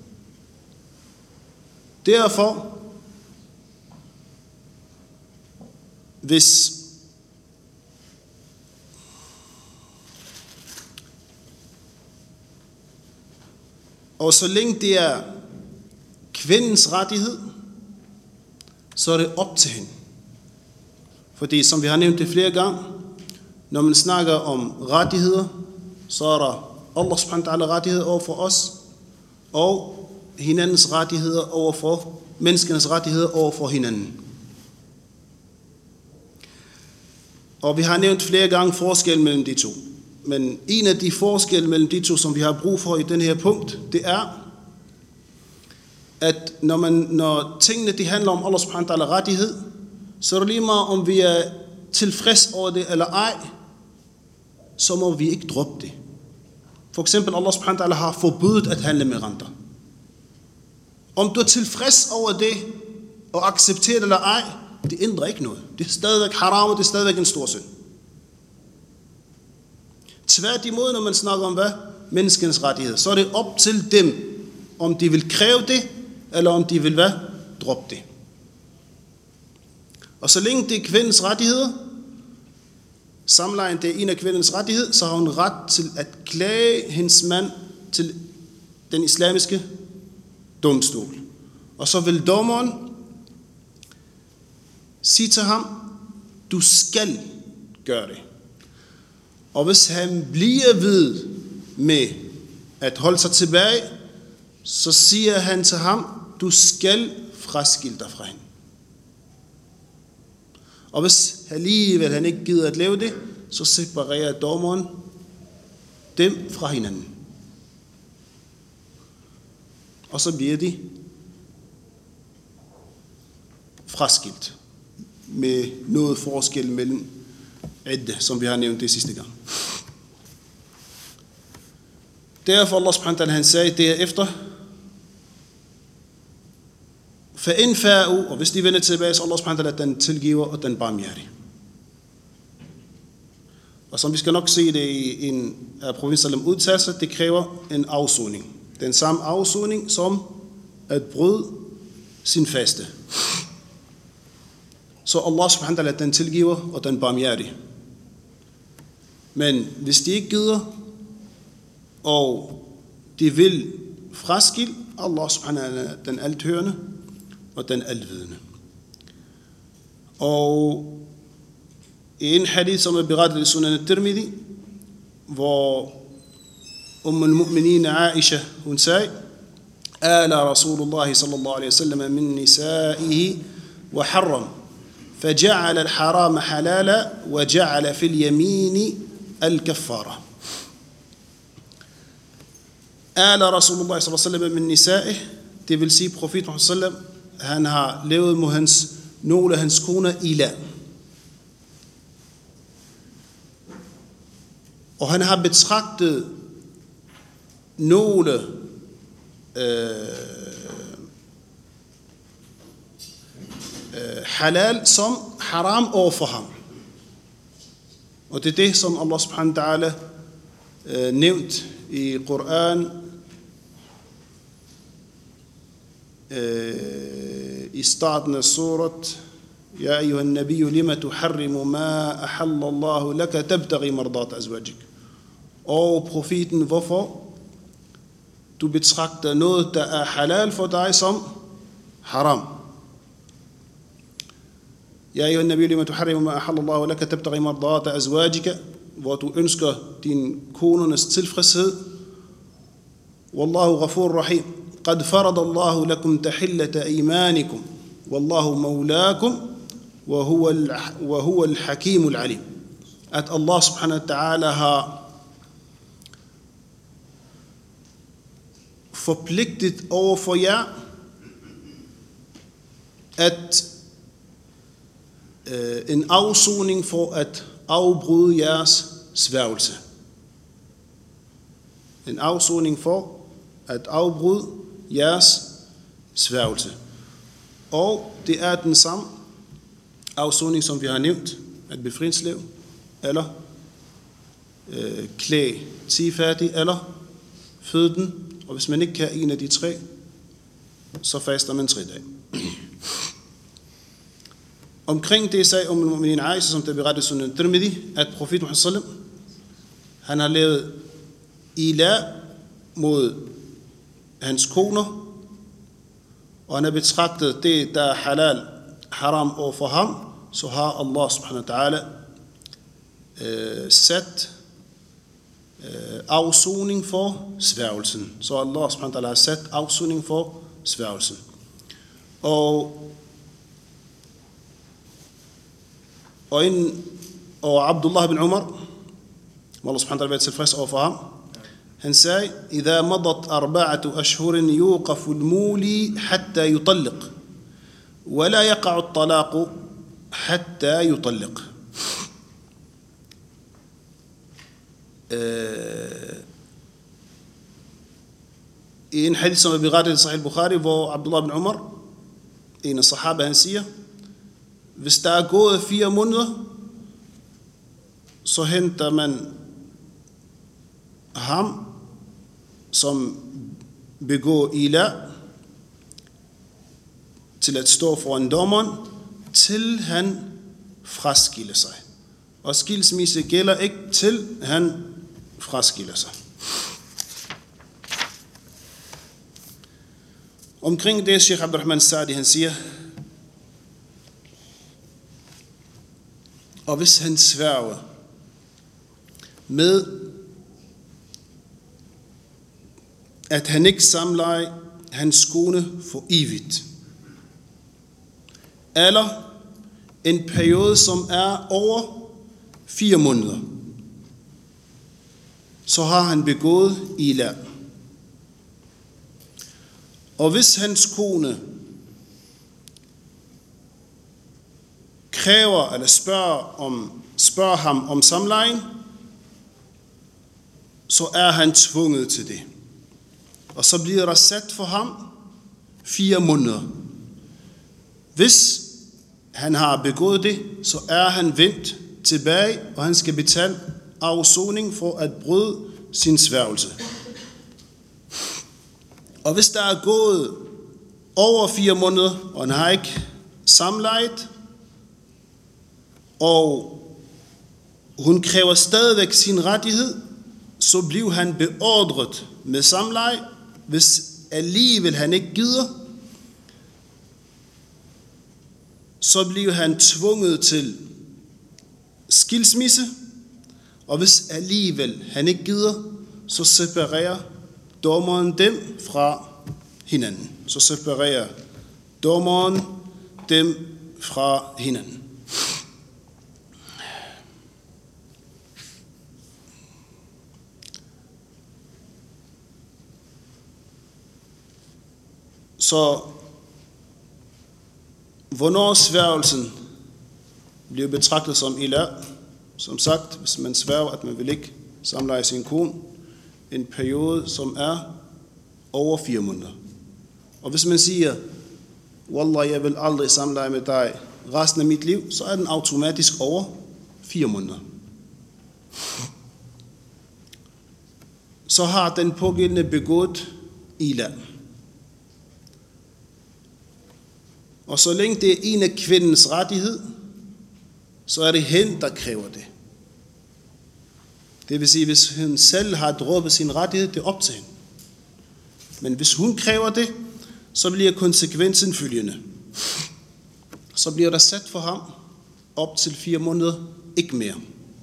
Derfor, hvis og så længe det er kvindens rettighed, så er det op til hende. Fordi som vi har nævnt det flere gange, når man snakker om rettigheder, så er der Allah subhanahu wa ta'ala rettigheder over for os, og hinandens rettigheder over for menneskenes rettigheder over for hinanden. Og vi har nævnt flere gange forskel mellem de to. Men en af de forskelle mellem de to, som vi har brug for i den her punkt, det er, at når tingene de handler om Allah subhanahu wa ta'ala rettighed, så er det lige meget, om vi er tilfreds over det eller ej, så må vi ikke droppe det. For eksempel, Allah subhanahu wa ta'ala har forbudt at handle med renter. Om du er tilfreds over det, og accepterer det eller ej, det ændrer ikke noget. Det er stadigvæk haram, og det er stadigvæk en stor synd. Tværtimod, når man snakker om hvad? Menneskens rettigheder, så er det op til dem, om de vil kræve det, eller om de vil hvad? Droppe det. Og så længe det er kvindens rettigheder, samlejen det er en af kvindens rettighed, så har hun ret til at klage hendes mand til den islamiske domstol. Og så vil dommeren sige til ham, du skal gøre det. Og hvis han bliver ved med at holde sig tilbage, så siger han til ham, du skal fraskille dig fra hende. Og hvis alligevel han ikke gider at lave det, så separerer dommeren dem fra hinanden. Og så bliver de fraskilt med noget forskel mellem idda, som vi har nævnt det sidste gang. Derfor Allah subhanahu wa ta'ala han sagde derefter, فَإِنْ فَاءُوا, og hvis de vender tilbage, så Allah subhanahu wa ta'ala den tilgiver og den barmhjertig. Og som vi skal nok se det i en af provinsalem udtalelse, det kræver en afsoning. Den samme afsoning som at bryde sin faste. Så Allah subhanahu wa ta'ala den tilgiver og den barmhjertig. Men hvis de ikke gider, og de vil fraskille, Allah subhanahu wa ta'ala den althørende og den alvidende. Og i en hadith, som er berettet i Sunan al-Tirmidhi, hvor al-Mu'minin Aisha, hun sagde, آل رسول الله صلى الله عليه وسلم من نسائه وحرم فجعل الحرام حلالا وجعل في اليمين الكفارة. آل رسول الله صلى الله عليه وسلم من نسائه, det vil sige profet Muhammad sallam, han har levet med nogle af hans koner i land. Og han har betragtet nogle halal som haram over for ham. Og det er det, som Allah subhanahu wa ta'ala nævnt i Koran, i starten af surat, يا أيها النبي لما تحرم ما أحل الله لك تبتغي مرضات أزواجك. Og profeten, hvorfor du betragter noget, der er halal for dig, som haram. يا أيها النبي لما تحرم ما أحل الله لك تبتغي مرضات أزواجك, hvor du ønsker din konernes tilfredshed. والله غفور رحيم قد فرض الله لكم تحلة أيمانكم والله مولاكم وهو الحكيم العليم. At Allah subhanahu wa ta'ala har forpligtet over for jer at en afsoning for at afbryde jeres sværgelse. En afsoning for at afbryde jeres sværgelse. Og det er den samme afsoning, som vi har nævnt, at befri en slave, eller klæde tigefærdig, eller føde den. Og hvis man ikke kan en af de tre, så faster man 3 dage. Omkring det sagde al-Mu'minin Aisha, som der berettes i Sunan al-Tirmidhi, at profet Muhammad sallam, han har lavet ila mod hans koner, og han har betragtet det, der er halal, haram over for ham, så har Allah subhanahu wa ta'ala sat afsoning for sværgelsen. Så Allah subhanahu wa ta'ala har sat afsoning for sværgelsen. Og Abdullah bin Umar, må Allah subhanahu wa ta'ala være tilfreds overfor ham, han sagde, إذا مضت 4 أشهر يوقف المولي حتى يطلق ولا يقع الطلاق حتى يطلق. I en hadith, som er berettet i Sahih Bukhari, hvor Abdullah bin Umar, en af sahaba, han siger, hvis der er gået 4 måneder, så henter man ham, som begår ila, til at stå foran dommeren, til han fraskiller sig. Og skilsmisse gælder ikke, til han fraskiller sig. Omkring det, Sheikh Abdurrahman Saadi, han siger, og hvis han sværger med, at han ikke samlejer hans kone for evigt, eller en periode, som er over 4 måneder, så har han begået ila. Og hvis hans kone kræver eller spørger ham om samlejen, så er han tvunget til det. Og så bliver der sat for ham 4 måneder. Hvis han har begået det, så er han vendt tilbage, og han skal betale afsoning for at bryde sin sværgelse. Og hvis der er gået over 4 måneder, og han har ikke samlejet, og hun kræver stadigvæk sin rettighed, så bliver han beordret med samleje. Hvis alligevel han ikke gider, så bliver han tvunget til skilsmisse, og hvis alligevel han ikke gider, så separerer dommeren dem fra hinanden. Så separerer dommeren dem fra hinanden. Så hvornår sværgelsen bliver betragtet som ila? Som sagt, hvis man sværger, at man vil ikke samleje sin kone, en periode, som er over 4 måneder. Og hvis man siger, wallah, jeg vil aldrig samleje med dig resten af mit liv, så er den automatisk over 4 måneder. Så har den pågældende begået ila. Og så længe det er en af kvindens rettighed, så er det hende, der kræver det. Det vil sige, hvis hun selv har droppet sin rettighed, det er op til hende. Men hvis hun kræver det, så bliver konsekvensen følgende. Så bliver der sat for ham op til 4 måneder, ikke mere.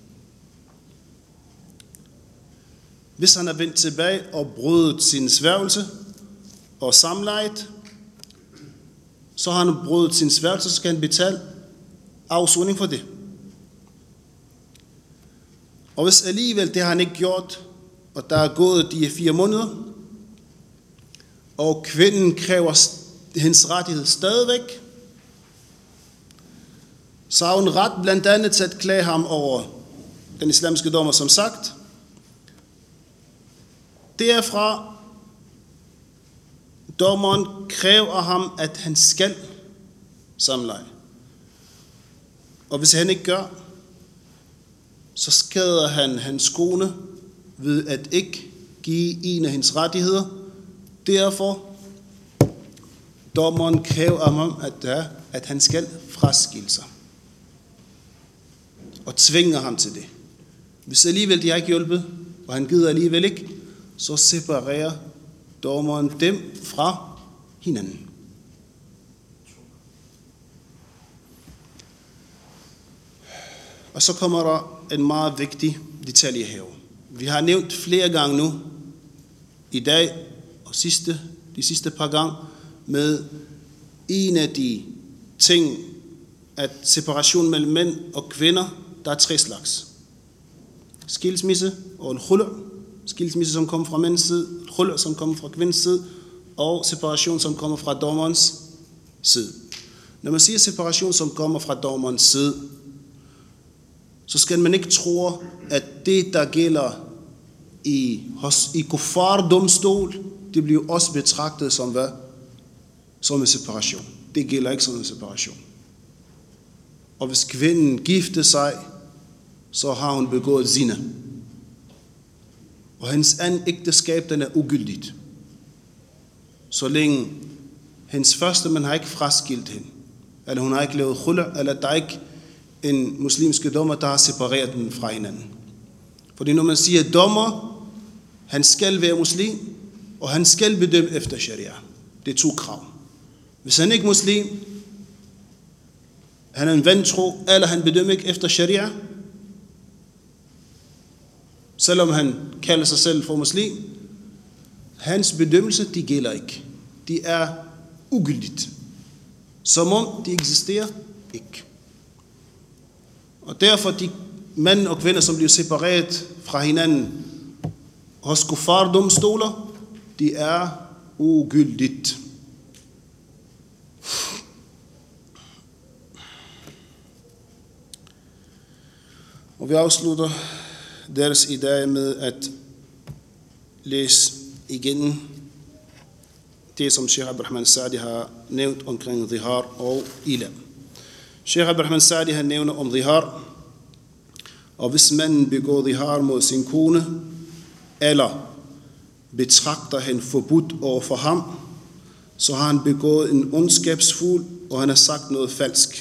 Hvis han er vendt tilbage og brudt sin sværgelse og samlejet, så har han brudt sin sværgelse, så skal han betale afsoning for det. Og hvis alligevel det har han ikke gjort, og der er gået de 4 måneder, og kvinden kræver hendes rettighed stadigvæk, så har hun ret blandt andet til at klage ham over den islamiske dommer, som sagt. Derfra dommeren kræver ham, at han skal samleje. Og hvis han ikke gør, så skader han hans kone ved at ikke give en af hendes rettigheder. Derfor dommeren kræver ham, at han skal fraskille sig. Og tvinger ham til det. Hvis alligevel de har ikke hjulpet, og han gider alligevel ikke, så separerer dommeren dem fra hinanden. Og så kommer der en meget vigtig detalje her. Vi har nævnt flere gange nu, i dag og de sidste par gange, med en af de ting, at separation mellem mænd og kvinder, der er 3 slags. Skilsmisse og en khulu', skilsmisse som kommer fra mænds side, khulu' som kommer fra kvindens side, og separation som kommer fra dommerens side. Når man siger separation som kommer fra dommerens side, så skal man ikke tro, at det, der gælder i kuffar-domstol, det bliver også betragtet som hvad? Som en separation. Det gælder ikke som en separation. Og hvis kvinden gifter sig, så har hun begået zina. Og hendes andet ægteskab, den er ugyldigt. Så længe hendes første mand har ikke fraskilt hende, eller hun har ikke lavet khulu', eller der er ikke en muslimske dommer, der har separeret den fra hinanden. Fordi når man siger dommer, han skal være muslim, og han skal bedømme efter sharia. Det er 2 krav. Hvis han ikke er muslim, han er en vantro, eller han bedømmer ikke efter sharia, selvom han kalder sig selv for muslim, hans bedømmelse, de gælder ikke. De er ugyldigt. Som om de eksisterer ikke. Og derfor de mænd og kvinder, som bliver separeret fra hinanden hos kuffar-domstoler, de er ugyldigt. Og vi afslutter deres i dag med at læse igen det, som Sheikh Abdurrahman Sa'di har nævnt omkring dhihar og ila. Sheikh Abdurrahman Sa'di har nævnt om dhihar, og hvis manden begår dhihar mod sin kone, eller betragter hende forbudt over for ham, så har han begået en ondskabsfuld, og han har sagt noget falsk.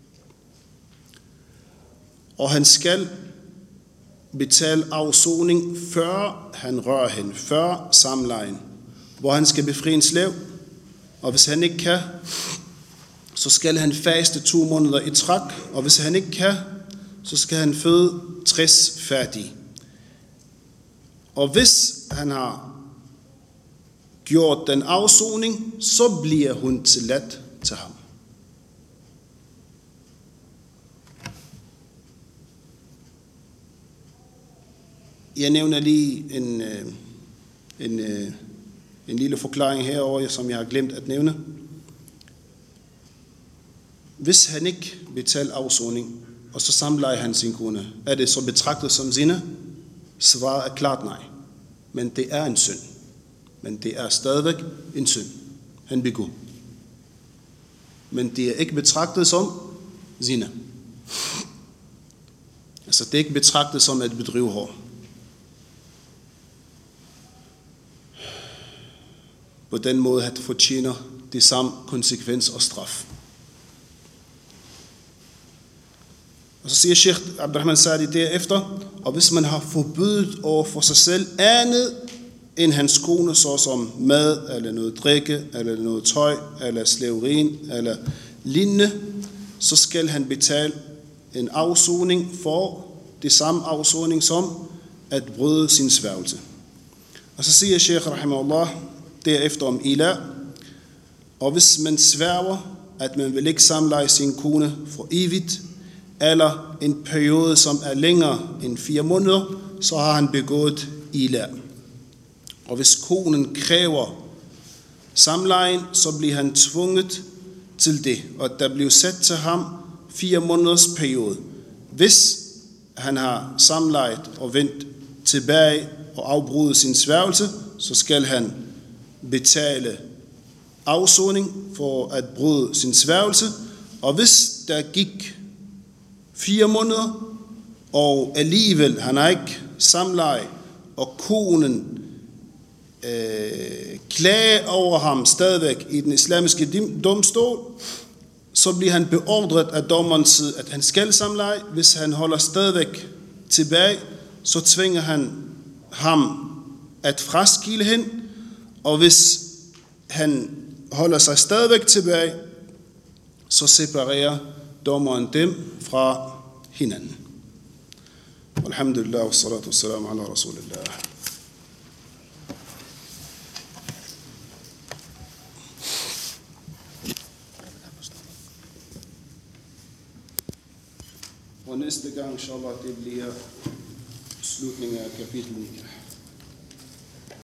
Og han skal betale afsoning, før han rører hende, før samlejen, hvor han skal befri en slav. Og hvis han ikke kan, så skal han faste 2 måneder i træk, og hvis han ikke kan, så skal han føde 60 fattige. Og hvis han har gjort den afsoning, så bliver hun tilladt til ham. Jeg nævner lige en lille forklaring herover, som jeg har glemt at nævne. Hvis han ikke betaler afsoning, og så samlejer han sin kone, er det så betragtet som zina? Svaret er klart nej. Men det er en synd. Men det er stadigvæk en synd, han begår. Men det er ikke betragtet som zina. Altså det er ikke betragtet som at bedrive hår. På den måde at fortjener det samme konsekvens og straf. Og så siger Sheikh Abdurrahman Sa'di derefter, og hvis man har forbudt over for sig selv andet end hans kone, såsom mad, eller noget drikke, eller noget tøj, eller slaveri, eller lignende, så skal han betale en afsoning for det samme afsoning som at bryde sin sværgelse. Og så siger Sheikh rahimahullah derefter om ila, og hvis man sværger, at man vil ikke samleje sin kone for evigt, eller en periode, som er længere end 4 måneder, så har han begået ila. Og hvis konen kræver samlejen, så bliver han tvunget til det, og der bliver sat til ham 4 måneders periode. Hvis han har samlejet og vendt tilbage og afbrudt sin sværgelse, så skal han betale afsoning for at bryde sin sværgelse. Og hvis der gik 4 måneder, og alligevel han har ikke samleje, og konen klager over ham stadigvæk i den islamiske domstol, så bliver han beordret af dommerens side, at han skal samleje. Hvis han holder stadigvæk tilbage, så tvinger han ham at fraskille hende, og hvis han holder sig stadigvæk tilbage, så separerer dommeren dem fra hinanden. Alhamdulillah, wa salatu wa salam ala rasulillah. Og næste gang, inshallah, det bliver slutningen af kapitlet.